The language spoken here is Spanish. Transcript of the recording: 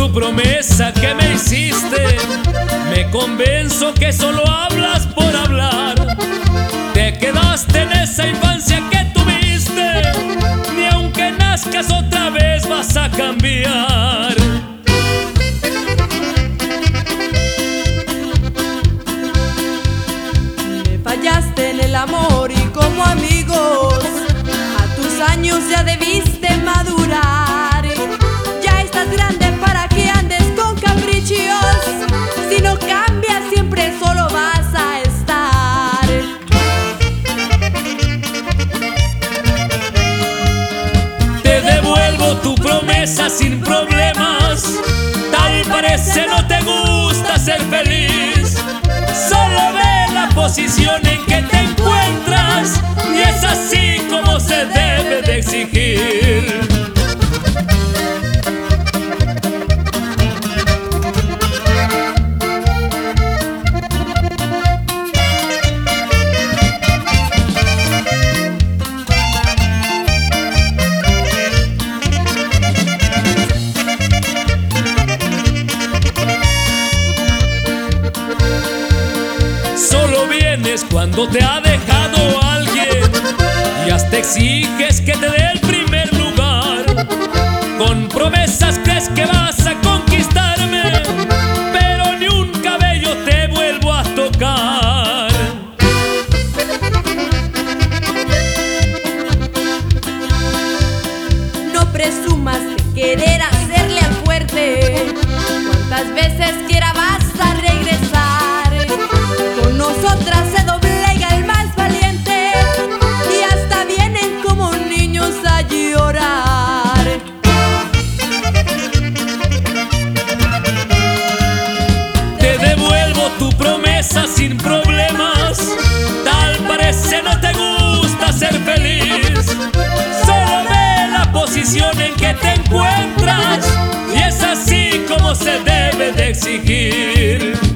tu promesa que me hiciste, me convenzo que solo hablas por hablar. Te quedaste en esa infancia que tuviste, ni aunque nazcas otra vez vas a cambiar. Me fallaste en el amor y como amigos, a tus años ya debiste madurar. Ya estás grande para que andes con caprichos, si no cambias siempre solo vas a estar. Te devuelvo tu promesa sin problemas, tal parece no te gusta ser feliz. Solo ve la posición en que te encuentras y es así como se debe de exigir. Solo vienes cuando te ha dejado alguien y hasta exiges que te dé el primer lugar. Con promesas crees que vas a conquistarme, pero ni un cabello te vuelvo a tocar. No presumas de querer hacerle al fuerte, cuantas veces quiera vas a regresar. Con nosotras se doblega el más valiente y hasta vienen como niños a llorar. Te devuelvo tu promesa sin problemas, tal parece no te gusta ser feliz. Solo ve la posición en que te encuentras y es así como se debe de exigir.